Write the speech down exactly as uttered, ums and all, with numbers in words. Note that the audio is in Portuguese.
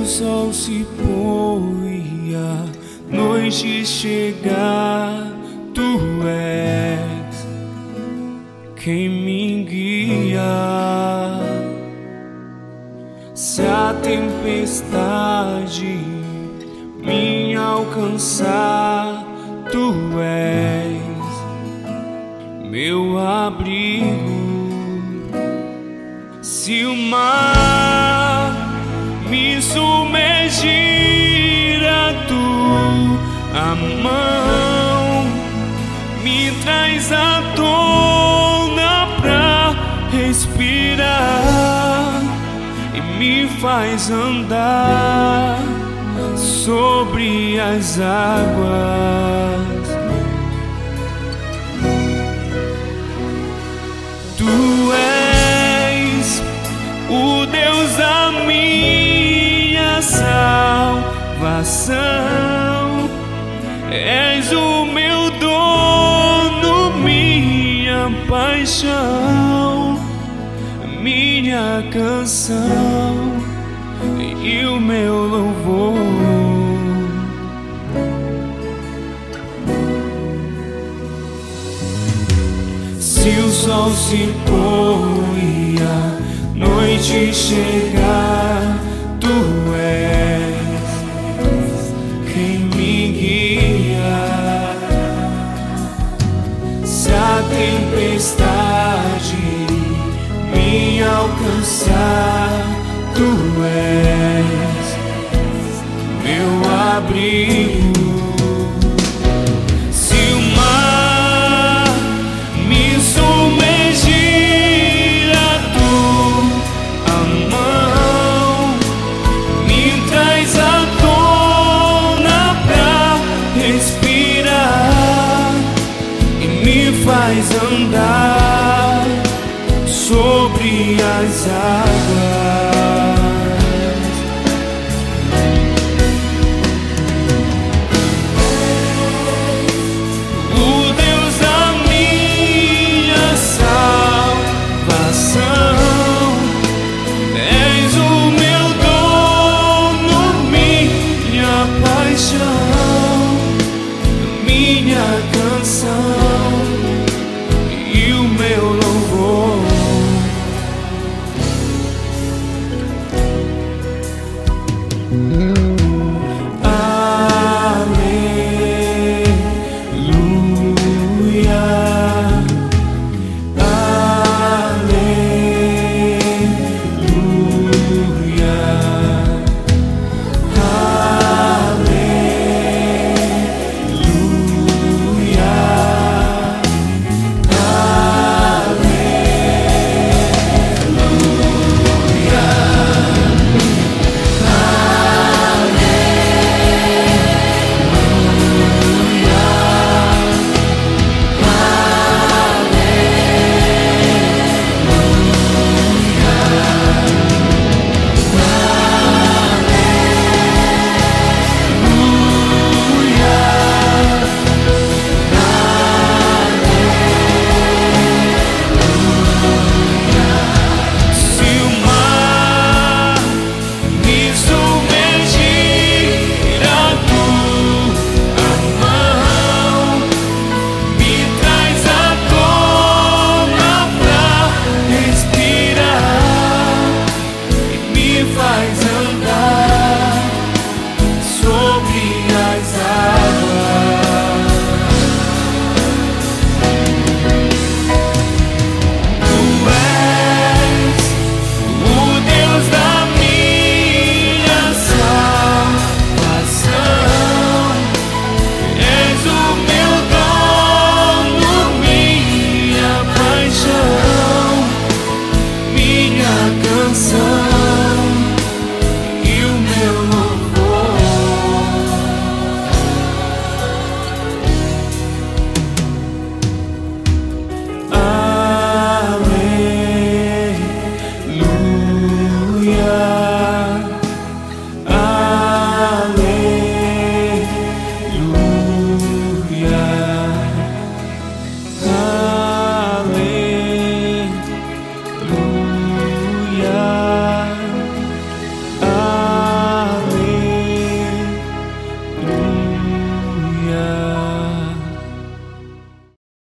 o sol se pôr e a noite chegar, tu és quem me guia. Se a tempestade me alcançar, tu és meu abrigo. Se o mar me submergir, a tua mão me traz à tona pra respirar e me faz andar sobre as águas. Tu és o Deus da minha salvação, és o meu dono, minha paixão, minha canção e o meu louvor. Se o sol se pôr e a noite chegar, tu és quem me guia. Se a tempestade me alcançar, tu és meu abrigo. Se o mar me submergir, a tua mão me traz à tona pra respirar e me faz andar sobre as águas. O Deus da minha salvação, és o meu dono, minha paixão,